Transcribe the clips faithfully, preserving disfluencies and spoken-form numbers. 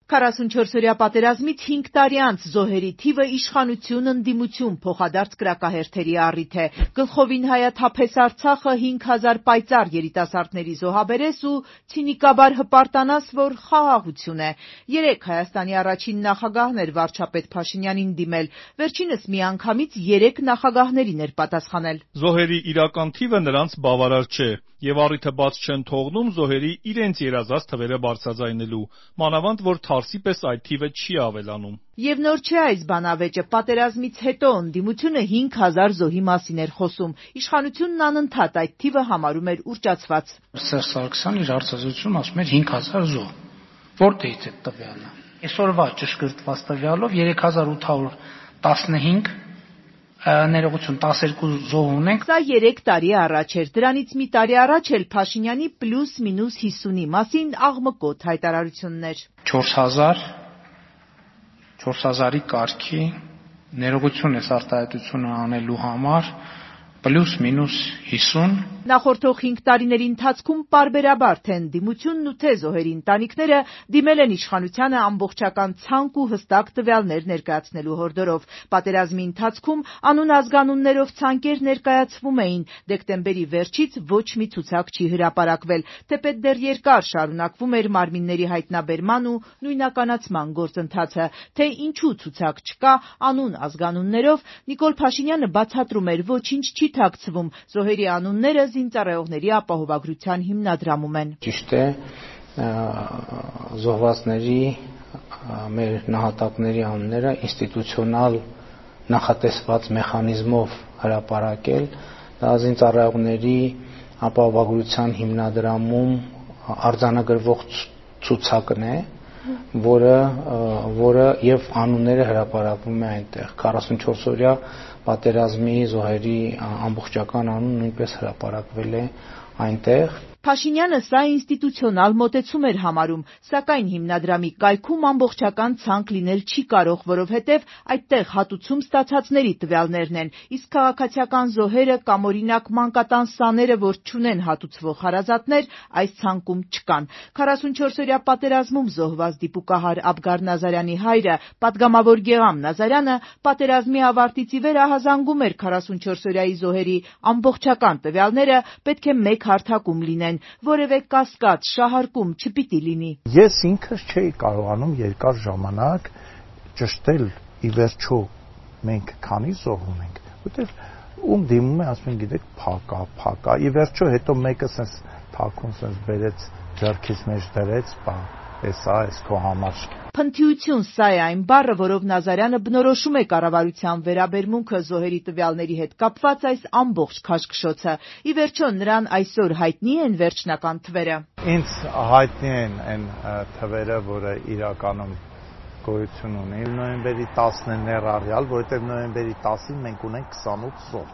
քառասունչորսօրյա պատերազմից հինգ տարի անց զոհերի թիվը իշխանություն ընդդիմություն փոխադարձ կրակահերթերի առիթ է։ Գլխովին հայաթափես Արցախը հինգ հազար պայծառ երիտասարդների զոհաբերես ու ցինիկաբար հպարտանաս, որ խաղաղություն է։ Երեկ Հայաստանի առաջին նախագահն էր վարչապետ Փաշինյանին դիմել, վերջինս միանգամից երեք նախագահներին էր պատասխանել։ Զոհերի իրական թիվը նրանց բավարար չէ եւ առիթը բաց չեն թողնում զոհերի իրենց երազած թվերը բարձրաձայնելու, մանավանդ որ թարսի պես այդ թիվը չի ավելանում։ Եվ նոր չէ այս բանավեճը, պատերազմից հետո ընդդիմությունը հինգ հազար զոհի մասին էր խոսում, իշխանությունն անընդհատ այդ թիվը համարում էր ուռճացված։ Սերժ Սարգսյանն իր հարցազրույցում ասում էր հինգ հազար զոհ։ Որտեղից է տվյալը։ Այսօրվա ճշգրտված տվյալով երեք հազար ութ հարյուր տասնհինգ ներողություն տասներկու զոհ ունենք։ Սա երեք տարի առաջ էր, դրանից մի տարի առաջ էլ Փաշինյանի պլյուս մինուս հիսունի մասին աղմկոտ հայտարարություններ։ չորս հազար չորս հազարի կարգի ներողություն ես արտահայտությունը անելու համար պլյուս մինուս հիսուն։ Նախորդող հինգ տարիների ընթացքում պարբերաբար թե ընդդիմությունն ու թե զոհերի ընտանիքները դիմել են իշխանությանը ամբողջական ցանկ ու հստակ տվյալներ ներկայացնելու հորդորով։ Պատերազմի ընթացքում անուն ազգանուններով ցանկեր ներկայացվում էին, դեկտեմբերի վերջից ոչ մի ցուցակ չի հրապարակվել, թեպետ դեռ երկար շարունակվում էր մարմինների հայտնաբերման ու նույնականացման գործընթացը։ Թե ինչու ցուցակ չկա անուն ազգանուններով, Նիկոլ Փաշինյանը բացատրում էր, ոչինչ չի թաքցվում, զոհերի անունները զինծառայողների ապահովագրության հիմնադրամում են։ Ճիշտ է, զոհվածների մեր նահատակների անունները ինստիտուցիոնալ նախատեսված մեխանիզմով հրապարակել, դա զինծառայողների ապահովագրության հիմնադրամում արձանագրվող ցուցակն է, որը որը եւ անունները հրապարակվում է այնտեղ։ քառասունչորսօրյա պատերազմի զոհերի ամբողջական անուն նույնպես հրապարակվել է այնտեղ։ Փաշինյանը սա ինստիտուցիոնալ մոտեցում էր համարում, սակայն հիմնադրամի կայքում ամբողջական ցանկ լինել չի կարող, որովհետև այդտեղ հատուցում ստացածների տվյալներն են, իսկ քաղաքացիական զոհերը կամ օրինակ մանկատան սաները, որ չունեն հատուցվող հարազատներ, այս ցանկում չկան։ քառասունչորսօրյա պատերազմում զոհված դիպուկահար Աբգար Նազարյանի հայրը, պատգամավոր Գեգամ Նազարյանը, պատերազմի ավարտից ի վեր ահազանգում էր քառասունչորսօրյայի զոհերի ամբողջական տվյալները պետք է մեկ հարթակում լինեն, որևէ կասկած, շահարկում չպիտի լինի։ Ես ինքս չէի կարողանում երկար ժամանակ ճշտել ի վերջո մենք քանի զոհ ունենք, որտեղ ում դիմում է ասում են գիտեք փակա, փակա, ի վերջո հետո մեկը sense թաքուն sense բերեց ձեռքից մեջ դրեց, բա էսա էս քո համար։ Փնթիություն սա է այն բառը, որով Նազարյանը բնորոշում է կառավարության վերաբերմունքը զոհերի տվյալների հետ կապված այս ամբողջ քաշքշոցը։ Ի վերջո նրան այսօր հայտնի են վերջնական թվերը։ Ինձ հայտնի են այն թվերը, որը իրականում գոյություն ունի նոյեմբերի տասնը ներառյալ, որովհետև նոյեմբերի տասին մենք ունենք քսանութ զոհ։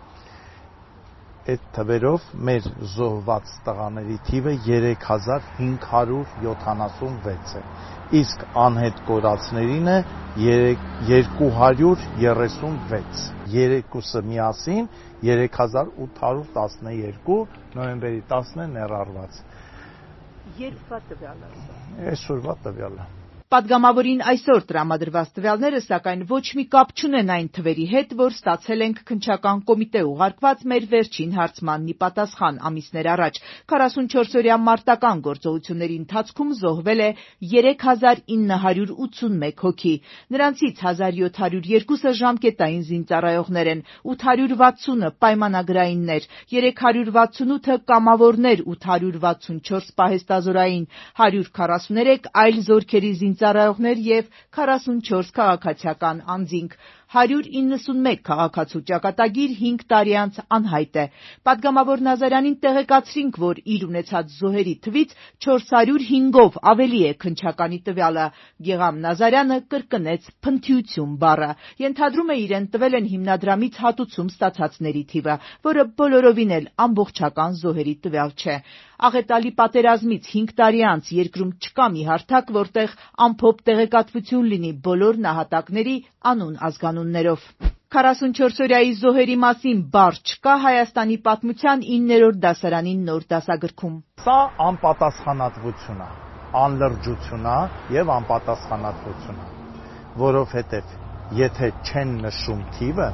Այդ թվերով մեր զոհված տղաների թիվը երեք հազար հինգ հարյուր յոթանասունվեց է, իսկ անհետ կորածներինը երկու հարյուր երեսունվեց, երեկուսը միասին երեք հազար ութ հարյուր տասներկու, նոյեմբերի տասնը ներառված։ Երբվա տվյալը։ Այսօրվա տվյալը։ Պատգամավորին այսօր տրամադրված տվյալները սակայն ոչ մի կապ չունեն այն թվերի հետ, որ ստացել ենք քննչական կոմիտե ուղարկված մեր վերջին հարցմանն ի պատասխան ամիսներ առաջ։ քառասունչորսօրյա մարտական գործողությունների ընթացքում զոհվել է երեք հազար ինը հարյուր ութսունմեկ հոգի։ Նրանցից հազար յոթ հարյուր երկուսը ժամկետային զինծառայողներ են, ութ հարյուր վաթսունը պայմանագրայիններ, երեք հարյուր վաթսունութը կամավորներ, ութ հարյուր վաթսունչորս պահեստազորային, հարյուր քառասուներեք այլ զորքերի զինծառայողներ եւ քառասունչորս քաղաքացիական անձինք։ հարյուր իննսունմեկ քաղաքացու ճակատագիր հինգ տարի անց անհայտ է։ Պատգամավոր Նազարյանին տեղեկացրինք, որ իր ունեցած զոհերի թվից չորս հարյուր հինգով ավելի է քննչականի տվյալը։ Գեգամ Նազարյանը կրկնեց փնթիություն բառը։ Ենթադրում է իրեն տվել են հիմնադրամից հատուցում ստացածների թիվը, որը բոլորովին էլ ամբողջական զոհերի տվյալ չէ։ Աղետալի պատերազմից հինգ տարի անց երկրում չկա մի հարթակ, որտեղ ամփոփ տեղեկատվություն լինի բոլոր նահատակների անուն ազգանուններով։ քառասունչորսօրյայի զոհերի մասին բառ չկա Հայաստանի պատմության իններորդ դասարանի նոր դասագրքում։ Սա անպատասխանատվություն է։ անլրջություն է եւ անպատասխանատվություն է, որովհետեւ եթե չեն նշում թիվը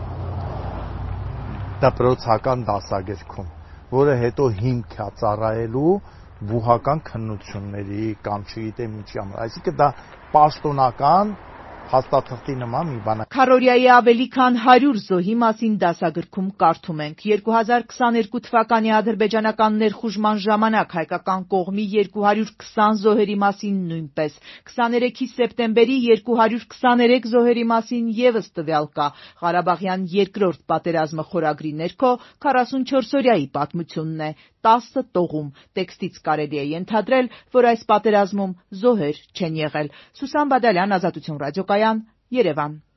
դպրոցական դասագրքում, որը հետո հիմք է ծառայելու բուհական քննությունների կամ չգիտեմ ինչի համար, այսինքն դա պաշտոնական հաստատվի նման մի բան է։ Քառորիայի ավելի քան հարյուր զոհի մասին դասագրքում կարդում ենք. երկու հազար քսաներկու թվականի ադրբեջանական ներխուժման ժամանակ հայկական կողմի երկու հարյուր քսան զոհերի մասին նույնպես, քսաներեքի սեպտեմբերի երկու հարյուր քսաներեք զոհերի մասին եւս տվյալ կա։ Ղարաբաղյան երկրորդ պատերազմը խորագրի ներքո քառասունչորս օրյայի պատմությունն է, տասը տողում։ Տեքստից կարելի է ենթադրել, որ այս պատերազմում զոհեր չեն եղել։ Սուսան Բադալյան, Ազատություն ռադիոկայան, Երևան։